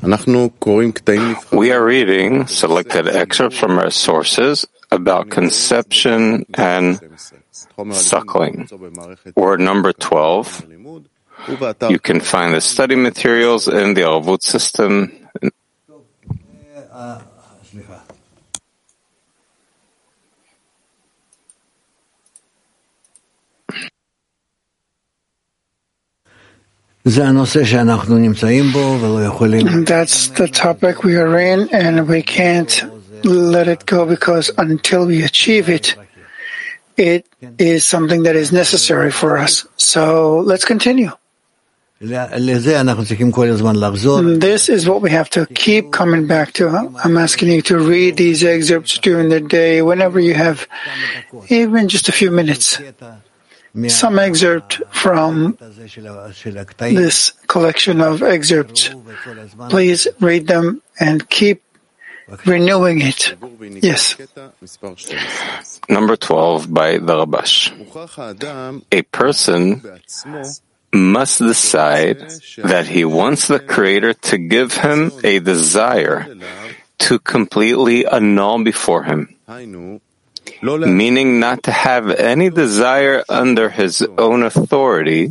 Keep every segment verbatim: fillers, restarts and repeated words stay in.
We are reading selected excerpts from our sources about conception and suckling. Word number twelve. You can find the study materials in the Arvut system. That's the topic we are in, and we can't let it go because until we achieve it, it is something that is necessary for us. So let's continue. This is what we have to keep coming back to. I'm asking you to read these excerpts during the day, whenever you have even just a few minutes. Some excerpt from this collection of excerpts. Please read them and keep renewing it. Yes. Number twelve by the Rabash. A person must decide that he wants the Creator to give him a desire to completely annul before him, meaning not to have any desire under his own authority,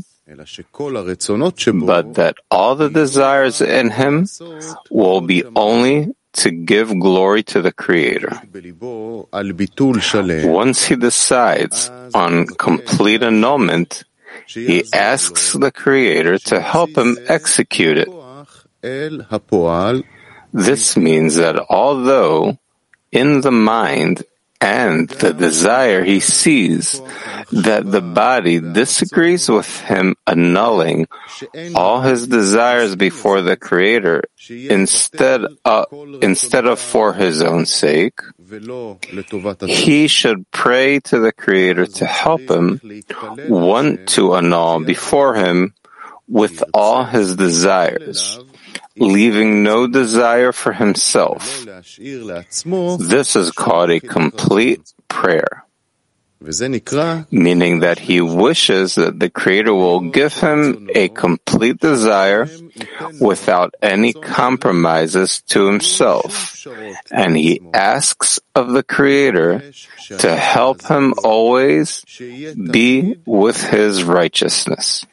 but that all the desires in him will be only to give glory to the Creator. Once he decides on complete annulment, he asks the Creator to help him execute it. This means that although in the mind and the desire he sees that the body disagrees with him annulling all his desires before the Creator instead of, instead of for his own sake, he should pray to the Creator to help him want to annul before him with all his desires, leaving no desire for himself. This is called a complete prayer, meaning that he wishes that the Creator will give him a complete desire without any compromises to himself, and he asks of the Creator to help him always be with his righteousness.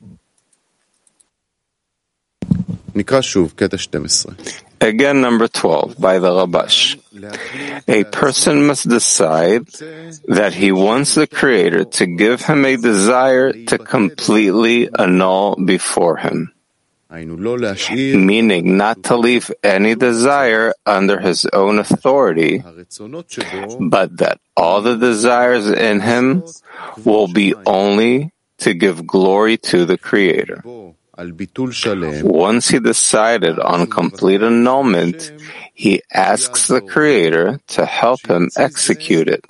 Again, number twelve, by the Rabash. A person must decide that he wants the Creator to give him a desire to completely annul before him, meaning not to leave any desire under his own authority, but that all the desires in him will be only to give glory to the Creator. Once he decided on complete annulment, he asks the Creator to help him execute it.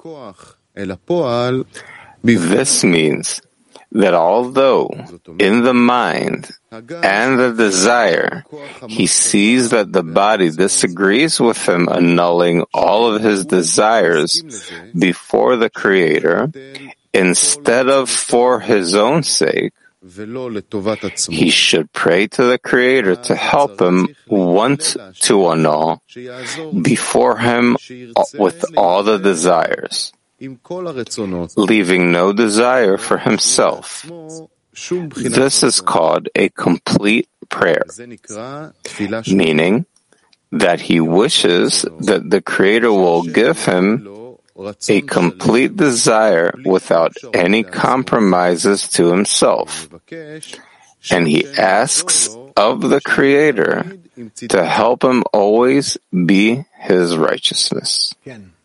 This means that although in the mind and the desire he sees that the body disagrees with him annulling all of his desires before the Creator, instead of for his own sake, he should pray to the Creator to help him want to annul before him with all the desires, leaving no desire for himself. This is called a complete prayer, meaning that he wishes that the Creator will give him a complete desire without any compromises to himself, and he asks of the Creator to help him always be his righteousness.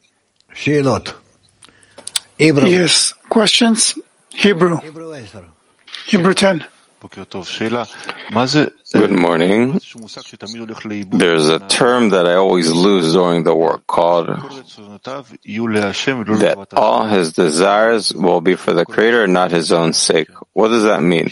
Yes, questions? Hebrew. Hebrew ten. Good morning. There's a term that I always lose during the work called that all his desires will be for the Creator and not his own sake. What does that mean?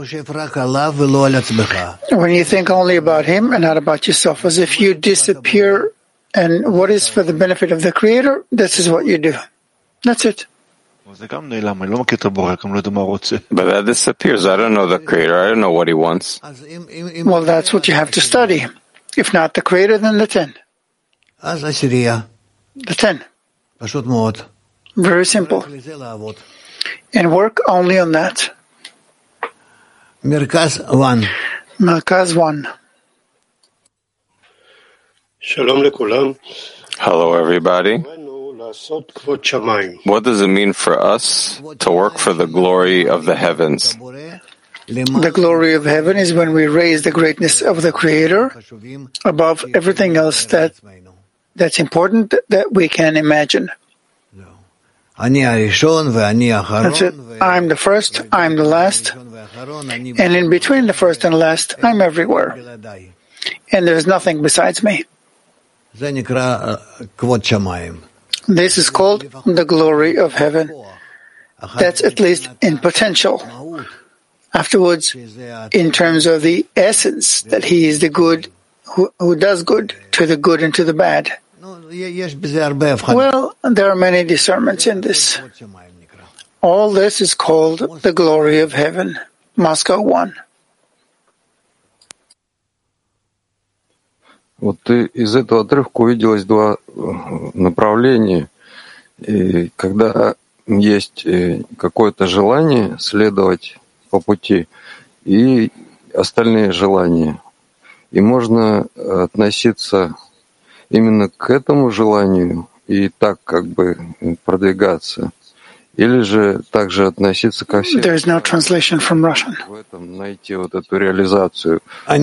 When you think only about him and not about yourself, as if you disappear, and what is for the benefit of the Creator, this is what you do. That's it. But that disappears. I don't know the Creator. I don't know what He wants. Well, that's what you have to study. If not the Creator, then the ten. אז עשירייה. The ten. פשוט מאוד. Very simple. לזה לעבוד. And work only on that. מרכז one. Merkaz one. שלום לכולם. Hello, everybody. What does it mean for us to work for the glory of the heavens? The glory of heaven is when we raise the greatness of the Creator above everything else that that's important that we can imagine. That's it. I'm the first, I'm the last, and in between the first and the last, I'm everywhere. And there's nothing besides me. This is called the glory of heaven. That's at least in potential. Afterwards, in terms of the essence, that he is the good, who, who does good, to the good and to the bad. Well, there are many discernments in this. All this is called the glory of heaven. Moscow one. Вот из этого отрывка увиделось два направления. И когда есть какое-то желание следовать по пути и остальные желания. И можно относиться именно к этому желанию и так как бы продвигаться. Или же также относиться ко всем. There is no translation from Russian. В этом найти вот эту реализацию.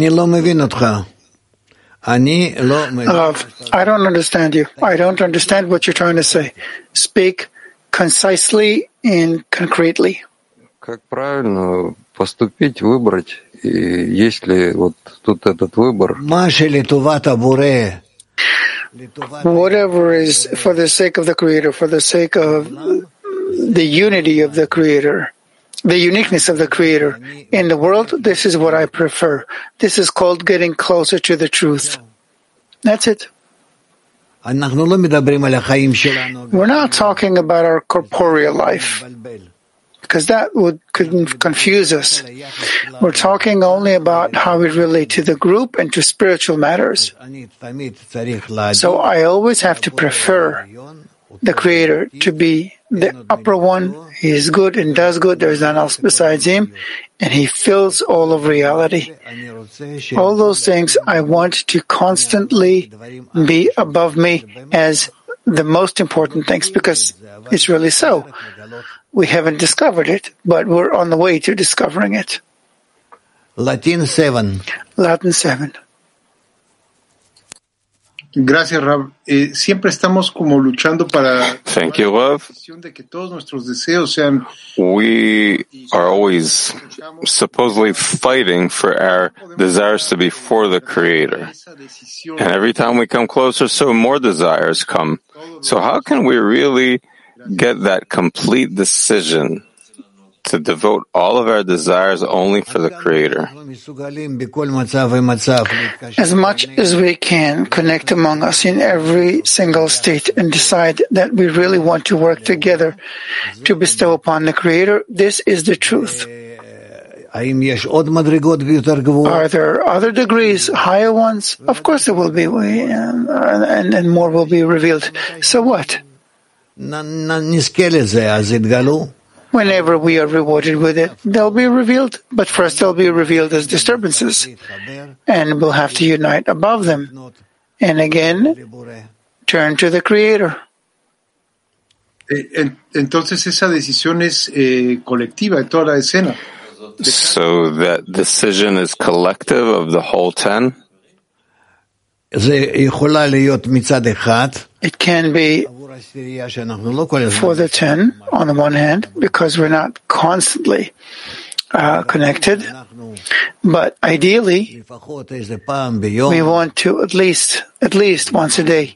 Love, I don't understand you. I don't understand what you're trying to say. Speak concisely and concretely. Как правильно поступить, выбрать, и есть ли вот тут этот выбор? Whatever is for the sake of the Creator, for the sake of the unity of the Creator, the uniqueness of the Creator. In the world, this is what I prefer. This is called getting closer to the truth. That's it. We're not talking about our corporeal life, because that would could confuse us. We're talking only about how we relate to the group and to spiritual matters. So I always have to prefer the Creator to be the upper one. He is good and does good. There is none else besides him, and he fills all of reality. All those things I want to constantly be above me as the most important things, because it's really so. We haven't discovered it, but we're on the way to discovering it. Latin seven. Latin seven. Gracias, Rab. Eh, siempre estamos como luchando para Thank you, love. de que todos nuestros deseos sean. We are always supposedly fighting for our desires to be for the Creator. And every time we come closer, so more desires come. So how can we really get that complete decision to devote all of our desires only for the Creator? As much as we can connect among us in every single state and decide that we really want to work together to bestow upon the Creator, this is the truth. Are there other degrees, higher ones? Of course there will be, and, and, and more will be revealed. So what? Whenever we are rewarded with it, they'll be revealed. But first they'll be revealed as disturbances. And we'll have to unite above them. And again, turn to the Creator. Entonces esa decisión es eh, colectiva de toda la escena. So that decision is collective of the whole ten? It can be for the ten, on the one hand, because we're not constantly uh, connected. But ideally, we want to at least, at least once a day,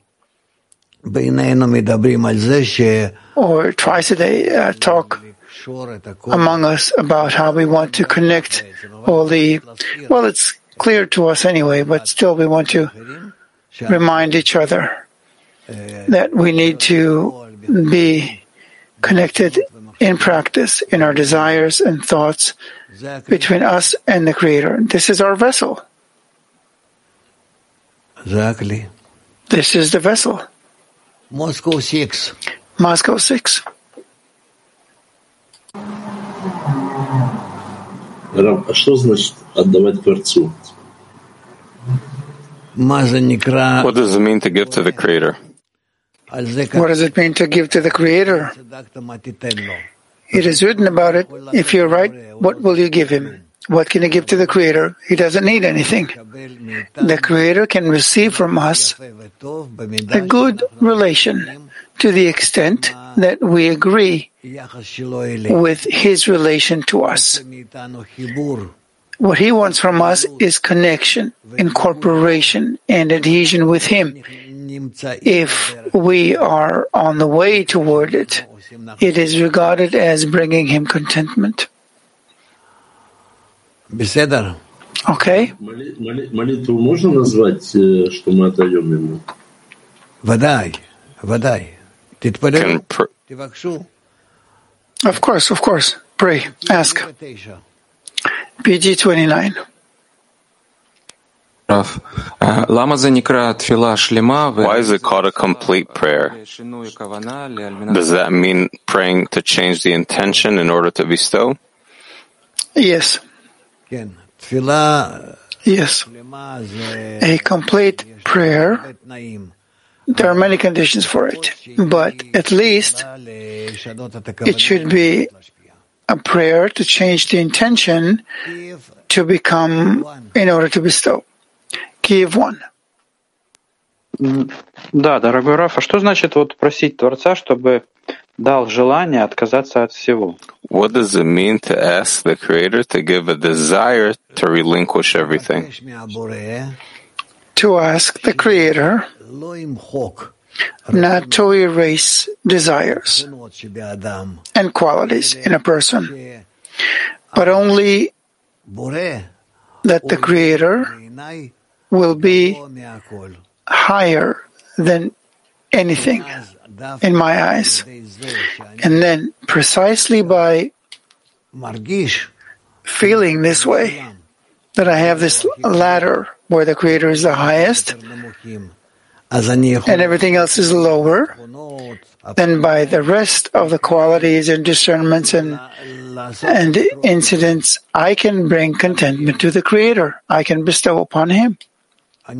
or twice a day, uh, talk among us about how we want to connect all the, well, it's clear to us anyway, but still we want to remind each other that we need to be connected in practice, in our desires and thoughts between us and the Creator. This is our vessel. This is the vessel. Moscow six. Moscow six. Рав, а что значит отдавать Творцу? What does it mean to give to the Creator? What does it mean to give to the Creator? It is written about it. If you're right, what will you give him? What can you give to the Creator? He doesn't need anything. The Creator can receive from us a good relation to the extent that we agree with His relation to us. What He wants from us is connection, incorporation, and adhesion with Him. If we are on the way toward it, it is regarded as bringing Him contentment. Okay? Молитву можно назвать, что мы отдаем ему? Вадай, вадай. Can pr- Of course, of course. Pray, ask. P G twenty-nine. Рав, лама заникра тфила шлема? Why is it called a complete prayer? Does that mean praying to change the intention in order to bestow? Yes. Yes. A complete prayer, there are many conditions for it, but at least it should be a prayer to change the intention to become, in order to bestow. Kiev one. Да, дорогой Раф, а что значит вот просить Творца, чтобы дал желание отказаться от всего? What does it mean to ask the Creator to give a desire to relinquish everything? To ask the Creator not to erase desires and qualities in a person, but only that the Creator will be higher than anything in my eyes. And then precisely by feeling this way, that I have this ladder where the Creator is the highest and everything else is lower, then by the rest of the qualities and discernments and and incidents, I can bring contentment to the Creator. I can bestow upon Him. I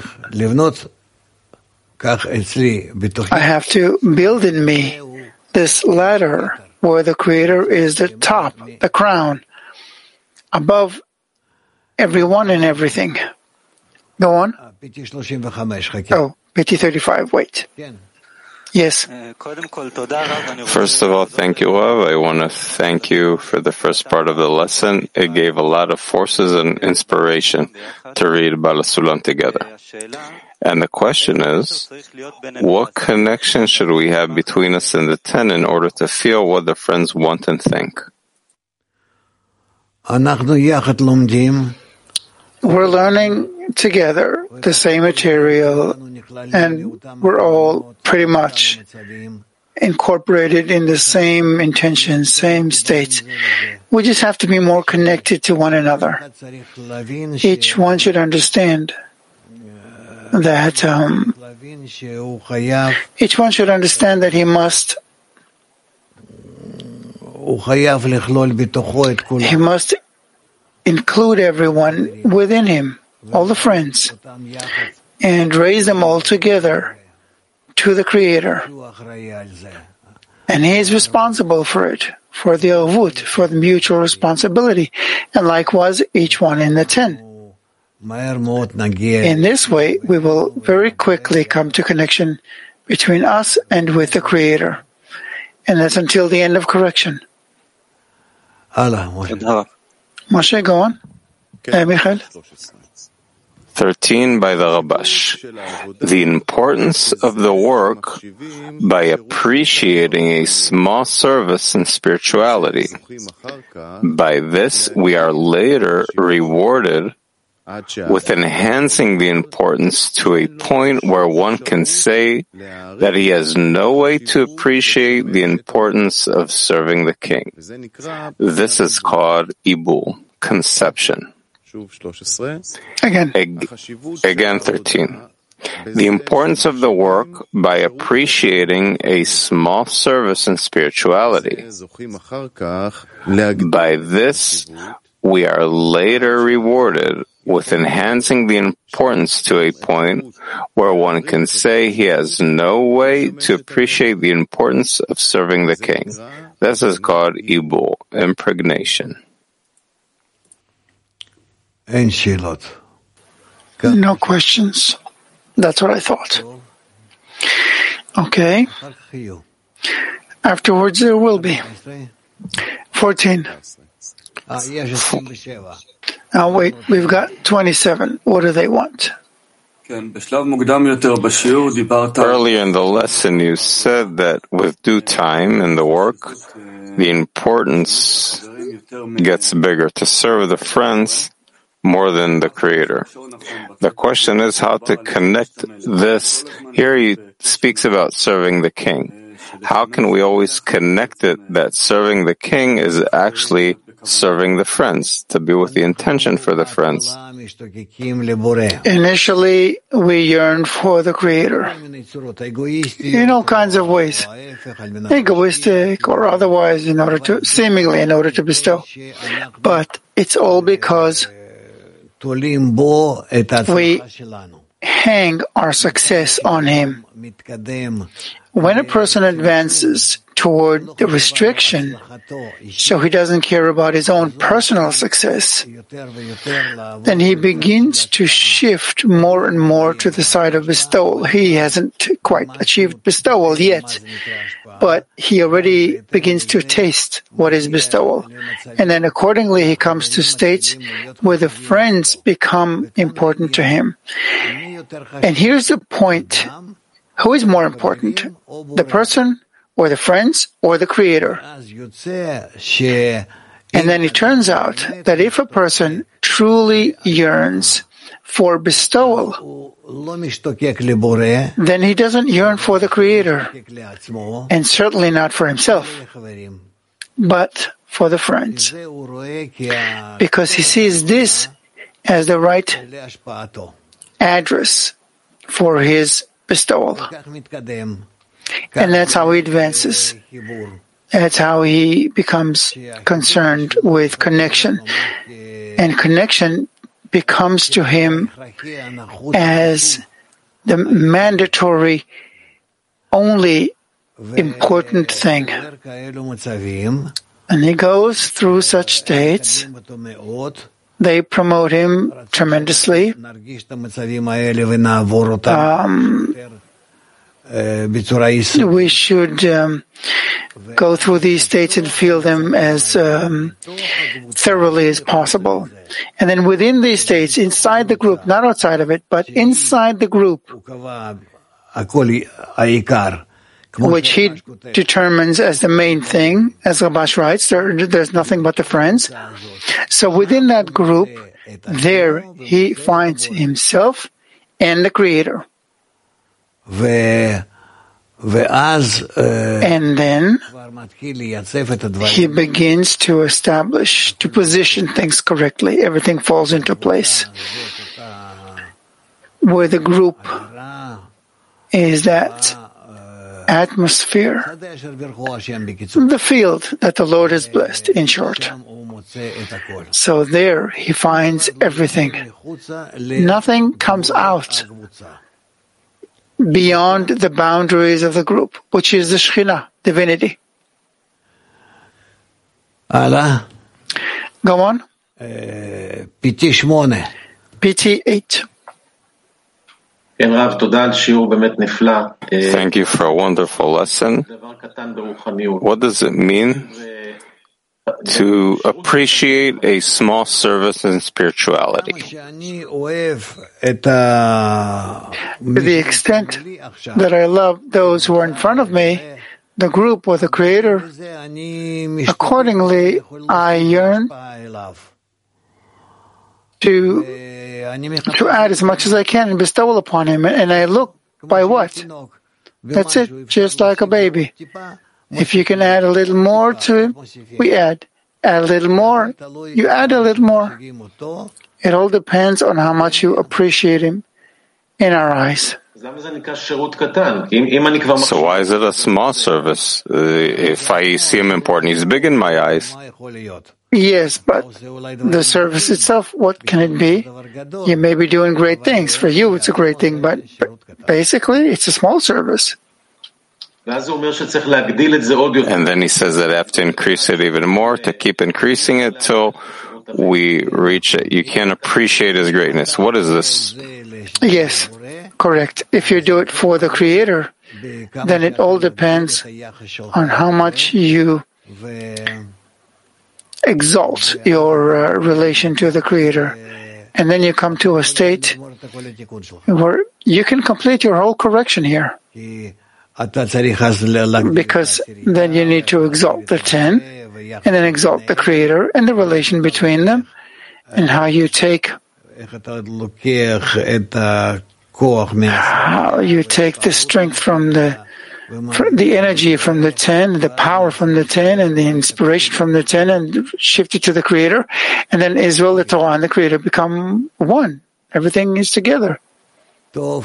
have to build in me this ladder where the Creator is the top, the crown, above everyone and everything. Go on. Oh, P T thirty-five, wait. Yes. First of all, thank you, Rav. I want to thank you for the first part of the lesson. It gave a lot of forces and inspiration to read Baal HaSulam together. And the question is, what connection should we have between us and the ten in order to feel what the friends want and think? We're learning together the same material, and we're all pretty much incorporated in the same intentions, same states. We just have to be more connected to one another. Each one should understand that um, each one should understand that he must he must include everyone within him, all the friends, and raise them all together to the Creator. And he is responsible for it, for the avut, for the mutual responsibility, and likewise each one in the ten. In this way, we will very quickly come to connection between us and with the Creator. And that's until the end of correction. Moshe, go on. Uh, Michael. thirteen by the Rabash. The importance of the work by appreciating a small service in spirituality. By this, we are later rewarded with enhancing the importance to a point where one can say that he has no way to appreciate the importance of serving the king. This is called Ibul, conception. Again. Again, thirteen. The importance of the work by appreciating a small service in spirituality. By this, we are later rewarded with enhancing the importance to a point where one can say he has no way to appreciate the importance of serving the king. This is called ibul, impregnation. No questions. That's what I thought. Okay. Afterwards there will be. fourteen. Now wait, we've got twenty-seven. What do they want? Earlier in the lesson you said that with due time in the work, the importance gets bigger to serve the friends more than the Creator. The question is how to connect this. Here he speaks about serving the king. How can we always connect it that serving the king is actually serving the friends, to be with the intention for the friends? Initially, we yearn for the Creator in all kinds of ways, egoistic or otherwise, in order to, seemingly in order to bestow. But it's all because we hang our success on Him. When a person advances toward the restriction, so he doesn't care about his own personal success, then he begins to shift more and more to the side of bestowal. He hasn't quite achieved bestowal yet, but he already begins to taste what is bestowal. And then accordingly he comes to states where the friends become important to him. And here's the point. Who is more important? The person or the friends or the Creator? And then it turns out that if a person truly yearns for bestowal, then he doesn't yearn for the Creator, and certainly not for himself, but for the friends, because he sees this as the right address for his bestowal. And that's how he advances. That's how he becomes concerned with connection. And connection becomes to him as the mandatory, only important thing. And he goes through such states. They promote him tremendously. Um, we should um, go through these states and feel them as um, thoroughly as possible. And then within these states, inside the group, not outside of it, but inside the group, which he determines as the main thing, as Rabash writes, there, there's nothing but the friends. So within that group, there he finds himself and the Creator. And then he begins to establish, to position things correctly. Everything falls into place. Where the group is that atmosphere, the field that the Lord has blessed, in short. So there he finds everything. Nothing comes out beyond the boundaries of the group, which is the Shekhinah, divinity. Allah. Go on. P T eight. Thank you for a wonderful lesson. What does it mean to appreciate a small service in spirituality? To the extent that I love those who are in front of me, the group or the Creator, accordingly I yearn to, to add as much as I can and bestow upon him. And I look by what? That's it, just like a baby. If you can add a little more to him, we add. Add a little more, you add a little more. It all depends on how much you appreciate him in our eyes. So why is it a small service? Uh, if I see him important, he's big in my eyes. Yes, but the service itself, what can it be? You may be doing great things. For you, it's a great thing, but basically, it's a small service. And then he says that I have to increase it even more, to keep increasing it till we reach it. You can't appreciate his greatness. What is this? Yes, correct. If you do it for the Creator, then it all depends on how much you exalt your uh, relation to the Creator. And then you come to a state where you can complete your whole correction here. Because then you need to exalt the ten, and then exalt the Creator and the relation between them, and how you take how you take the strength from the the energy from the ten, the power from the ten, and the inspiration from the ten, and shift it to the Creator, and then Israel, the Torah, and the Creator become one. Everything is together. Uh,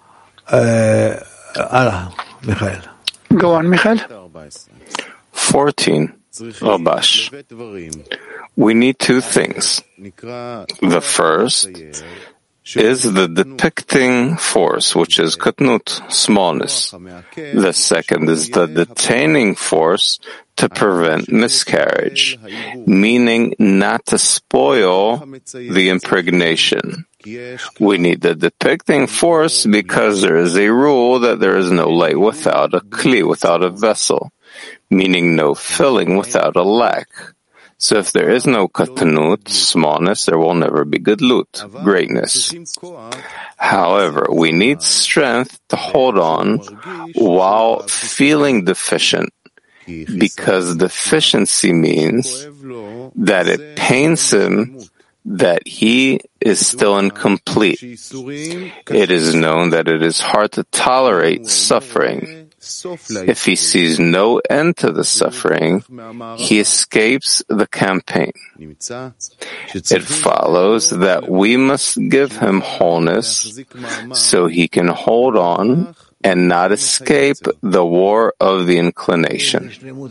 Michael. Go on, Michael. fourteen. Rabash. We need two things. The first is the depicting force, which is katnut, smallness. The second is the detaining force to prevent miscarriage, meaning not to spoil the impregnation. We need the depicting force because there is a rule that there is no light without a kli, without a vessel, meaning no filling without a lack. So if there is no katanut, smallness, there will never be gadlut, greatness. However, we need strength to hold on while feeling deficient, because deficiency means that it pains him that he is still incomplete. It is known that it is hard to tolerate suffering. If he sees no end to the suffering, he escapes the campaign. It follows that we must give him wholeness so he can hold on and not escape the war of the inclination.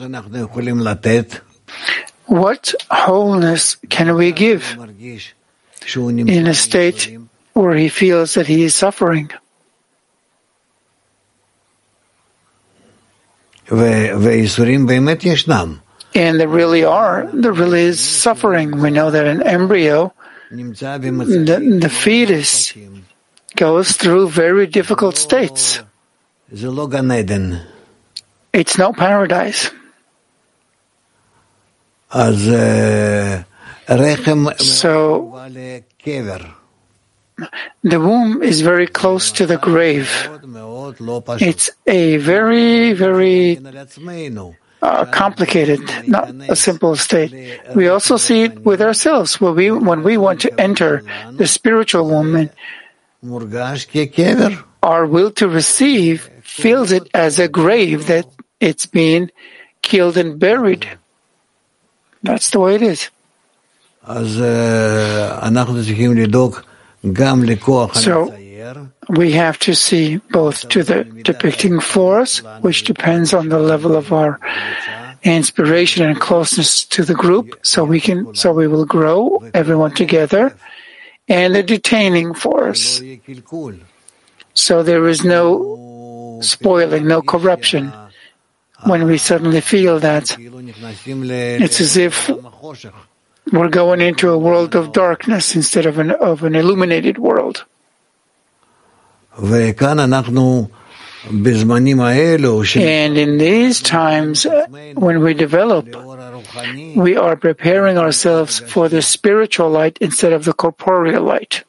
What wholeness can we give in a state where he feels that he is suffering? And there really are, there really is suffering. We know that an embryo, the, the fetus, goes through very difficult states. It's no paradise. So, the womb is very close to the grave. It's a very, very uh, complicated, not a simple state. We also see it with ourselves. When we, when we want to enter the spiritual womb, our will to receive feels it as a grave that it's being killed and buried. That's the way it is. So, we have to see both to the depicting force, which depends on the level of our inspiration and closeness to the group, so we can, so we will grow, everyone together, and the detaining force. So there is no spoiling, no corruption. When we suddenly feel that, it's as if we're going into a world of darkness instead of an, of an illuminated world. And in these times, when we develop, we are preparing ourselves for the spiritual light instead of the corporeal light.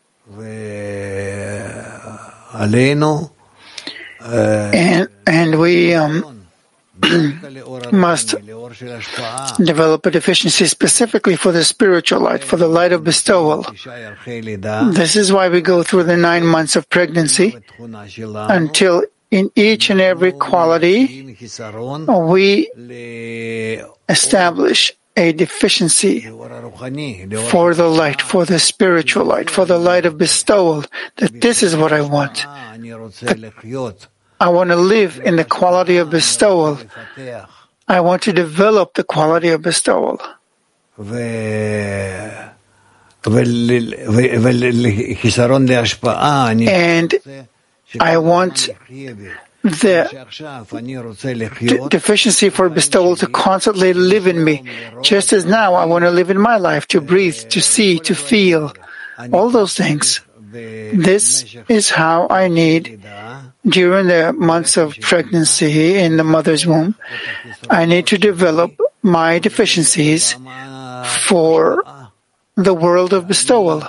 And, and we um, must develop a deficiency specifically for the spiritual light, for the light of bestowal. This is why we go through the nine months of pregnancy until in each and every quality we establish a deficiency for the light, for the spiritual light, for the light of bestowal, that this is what I want. That I want to live in the quality of bestowal. I want to develop the quality of bestowal. And I want the d- deficiency for bestowal to constantly live in me, just as now I want to live in my life, to breathe, to see, to feel, all those things. This is how I need, during the months of pregnancy in the mother's womb, I need to develop my deficiencies for the world of bestowal.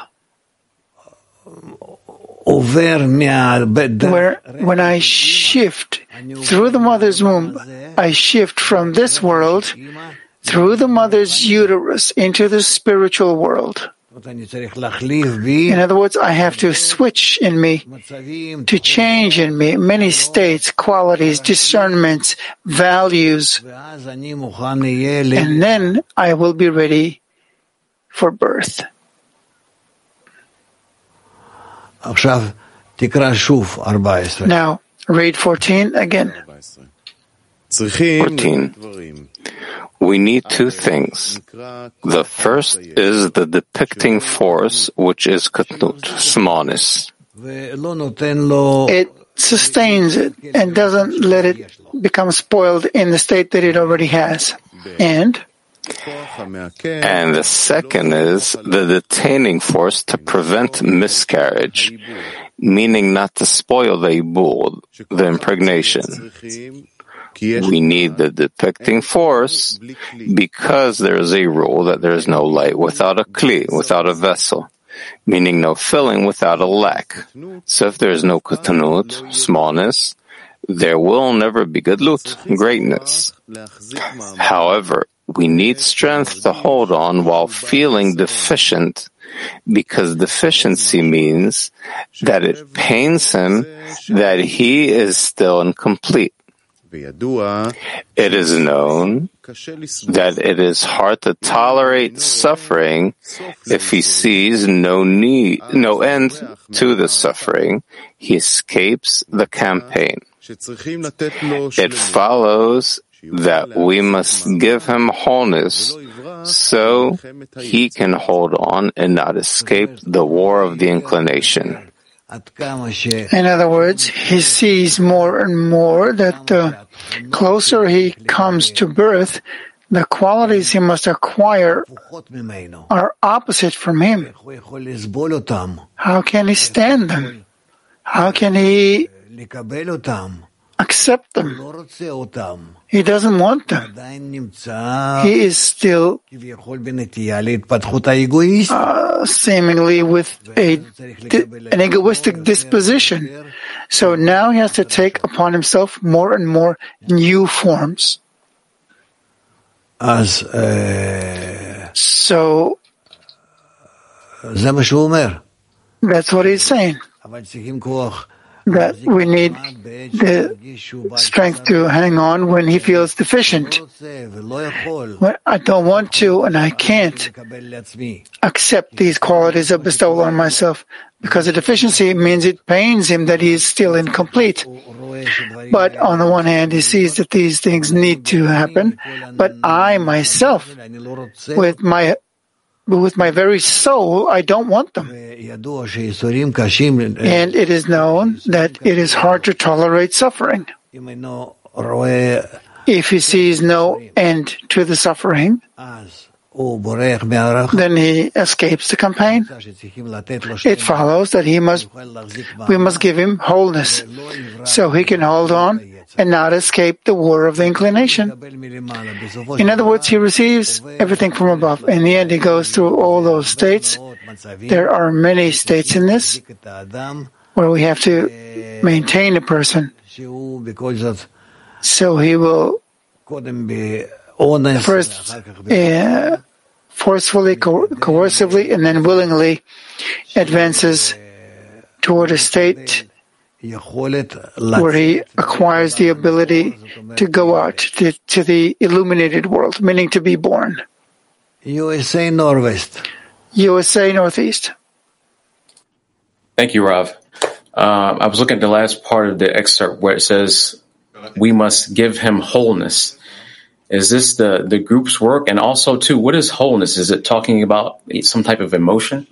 Where when I shift through the mother's womb, I shift from this world through the mother's uterus into the spiritual world. In other words, I have to switch in me, to change in me many states, qualities, discernments, values, and then I will be ready for birth. Now, read fourteen again. fourteen. We need two things. The first is the depicting force, which is katnut, smallness. It sustains it and doesn't let it become spoiled in the state that it already has. And And the second is the detaining force to prevent miscarriage, meaning not to spoil the ibul, the impregnation. We need the depicting force because there is a rule that there is no light without a kli, without a vessel, meaning no filling without a lack. So if there is no katanut, smallness, there will never be gadlut, greatness. However, we need strength to hold on while feeling deficient, because deficiency means that it pains him that he is still incomplete. It is known that it is hard to tolerate suffering if he sees no need, no end to the suffering. He escapes the campaign. It follows that we must give him wholeness so he can hold on and not escape the war of the inclination. in other words, he sees more and more that the closer he comes to birth, the qualities he must acquire are opposite from him. How can he stand them? How can he accept them? He doesn't want them. He is still uh, seemingly with a, an egoistic disposition. So now he has to take upon himself more and more new forms. So that's what he's saying. That we need the strength to hang on when he feels deficient. When I don't want to and I can't accept these qualities of bestowal on myself, because the deficiency means it pains him that he is still incomplete. But on the one hand, he sees that these things need to happen, but I myself, with my with my very soul, I don't want them. And it is known that it is hard to tolerate suffering. If he sees no end to the suffering, then he escapes the campaign. It follows that he must, we must give him wholeness, so he can hold on and not escape the war of the inclination. In other words, he receives everything from above. In the end, he goes through all those states. There are many states in this where we have to maintain a person. So he will first uh, forcefully, co- coercively, and then willingly advances toward a state where he acquires the ability to go out to, to the illuminated world, meaning to be born. U S A Northwest. U S A Northeast. Thank you, Rav. Uh, I was looking at the last part of the excerpt where it says, we must give him wholeness. Is this the, the group's work? And also, too, what is wholeness? Is it talking about some type of emotion?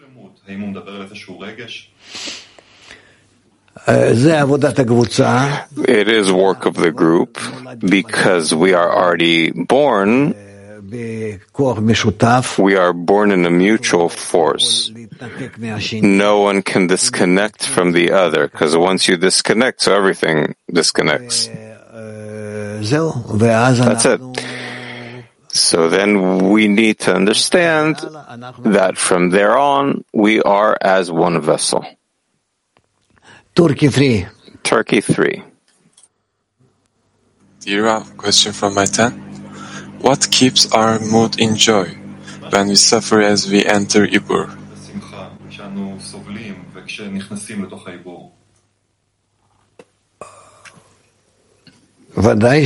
It is work of the group because we are already born. We are born in a mutual force. No one can disconnect from the other because once you disconnect, so everything disconnects. That's it. So then we need to understand that from there on, we are as one vessel. Turkey three. Turkey three. Dear Rav, question from my ten. What keeps our mood in joy when we suffer as we enter Ibur? Of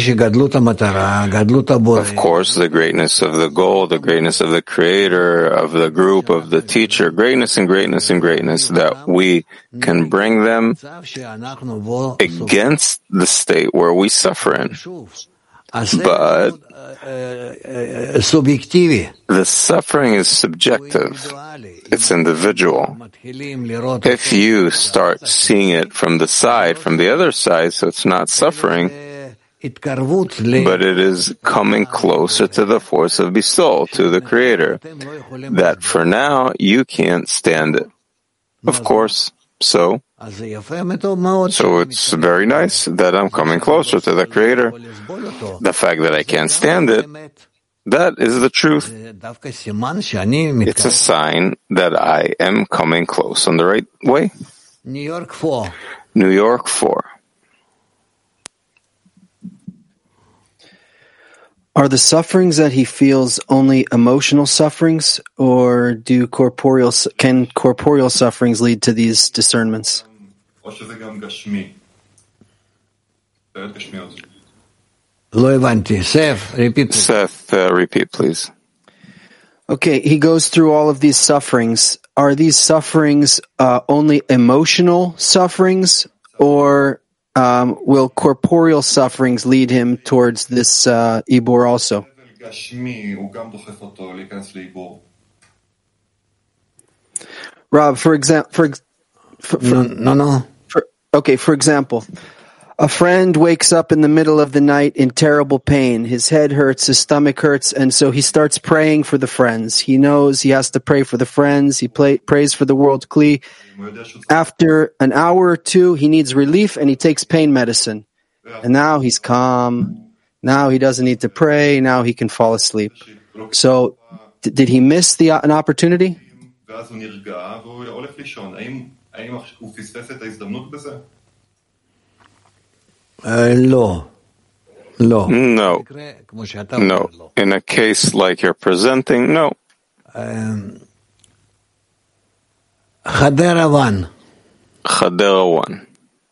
course, the greatness of the goal, the greatness of the creator, of the group, of the teacher, greatness and greatness and greatness, that we can bring them against the state where we suffer in. But the suffering is subjective. It's individual. If you start seeing it from the side, from the other side, so it's not suffering, but it is coming closer to the force of Bisol, to the Creator, that for now you can't stand it. Of course, so. So it's very nice that I'm coming closer to the Creator. The fact that I can't stand it, that is the truth. It's a sign that I am coming close on the right way. New York four. New York four. Are the sufferings that he feels only emotional sufferings, or do corporeal can corporeal sufferings lead to these discernments? Seth, repeat. Seth, uh, repeat, please. Okay, he goes through all of these sufferings. Are these sufferings uh, only emotional sufferings, or Um, will corporeal sufferings lead him towards this uh, Ibur also? Rob, for example, for, for, for no, no, no. For, okay, for example, a friend wakes up in the middle of the night in terrible pain. His head hurts, his stomach hurts, and so he starts praying for the friends. He knows he has to pray for the friends. He play, prays for the world Kli. After an hour or two, he needs relief and he takes pain medicine. And now he's calm. Now he doesn't need to pray. Now he can fall asleep. So, d- did he miss the an opportunity? Uh, no. No. No. No. In a case like you're presenting, no. Um, Hadera one. Hadera one.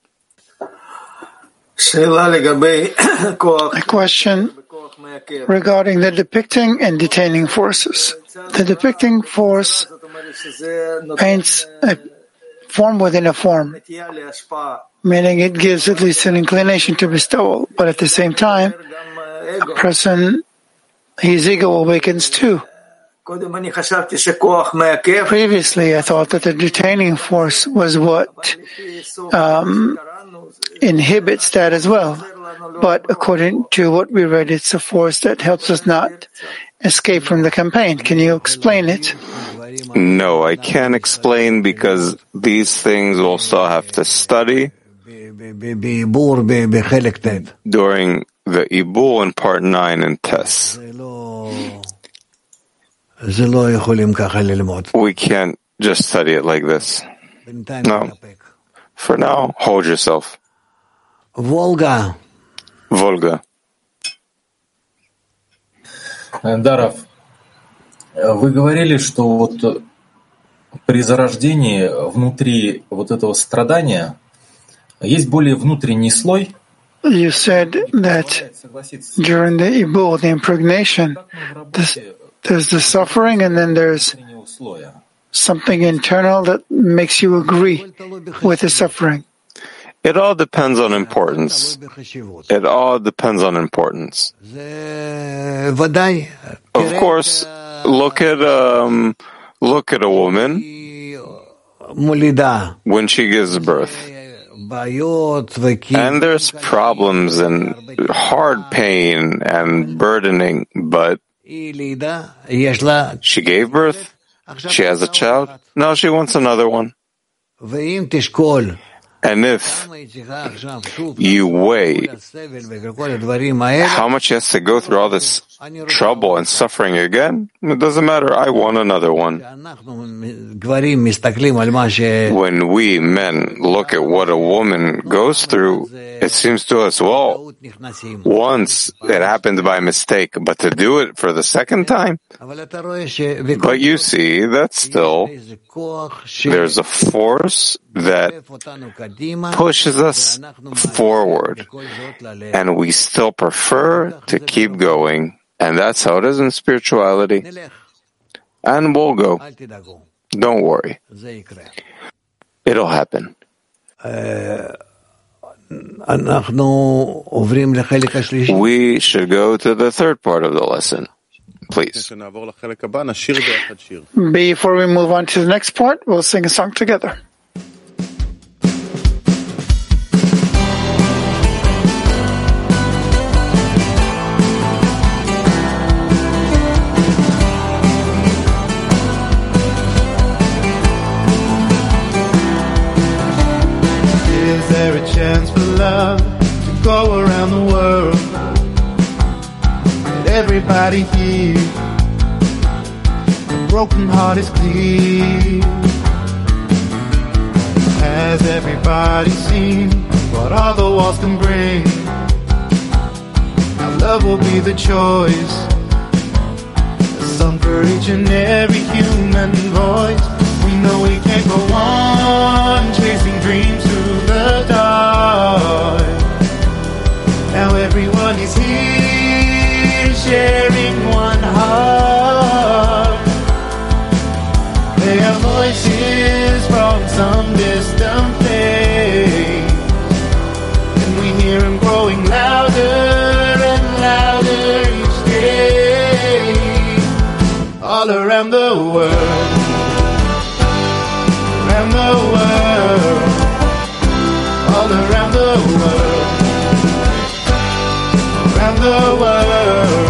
A question regarding the depicting and detaining forces. The depicting force paints a form within a form, meaning it gives at least an inclination to bestowal, but at the same time, a person, his ego awakens too. Previously, I thought that the detaining force was what um, inhibits that as well. But according to what we read, it's a force that helps us not escape from the campaign. Can you explain it? No, I can't explain because these things we'll still have to study during the Ibur in part nine and Tess. We can't just study it like this. No. For now, hold yourself. Volga. Volga. Даров, вы говорили, что вот при зарождении внутри вот этого страдания есть более внутренний слой. You said that during the Ibur, the impregnation, this, There's the suffering, and then there's something internal that makes you agree with the suffering. It all depends on importance. It all depends on importance. Of course, look at um, look at a woman when she gives birth. And there's problems and hard pain and burdening, but she gave birth. She has a child. Now she wants another one. And if you weigh how much she has to go through all this trouble and suffering again, it doesn't matter. I want another one. When we men look at what a woman goes through, it seems to us, well, once it happened by mistake, but to do it for the second time? But you see that still there's a force that pushes us forward, and we still prefer to keep going. And that's how it is in spirituality. And we'll go. Don't worry. It'll happen. We should go to the third part of the lesson. Please. Before we move on to the next part, we'll sing a song together. Is there a chance for love to go around the world? Let everybody hear a broken heart is clear. Has everybody seen what all the walls can bring? Now love will be the choice, a song for each and every human voice. We know we can't go on chasing dreams through the dark. Now everyone is here sharing one heart. They are voices from some distant place, and we hear them growing louder and louder each day. All around the world, around the world, all around the world, around the world.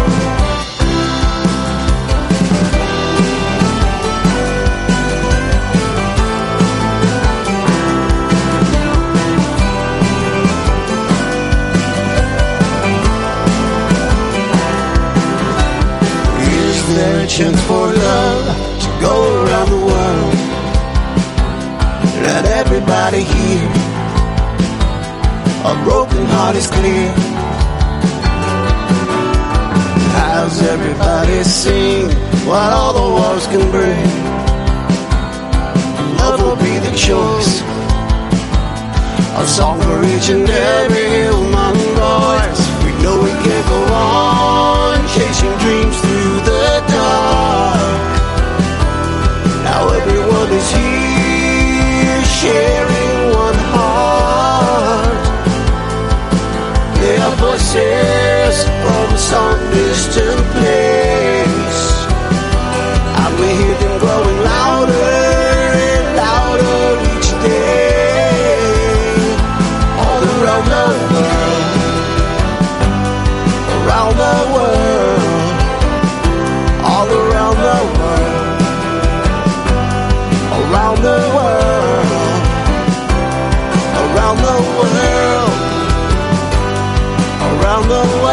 Is there a chance for love to go around the world? Let everybody hear a broken heart is clear. How's everybody sing what all the walls can bring? Love will be the choice, a song for each and every human voice. We know we can't go on chasing dreams through the dark. Now everyone is here sharing one heart. They are voices from some distant place, and we hear them growing louder and louder each day. All around the world, around the world, all around the world, around the world, around the world, around the world.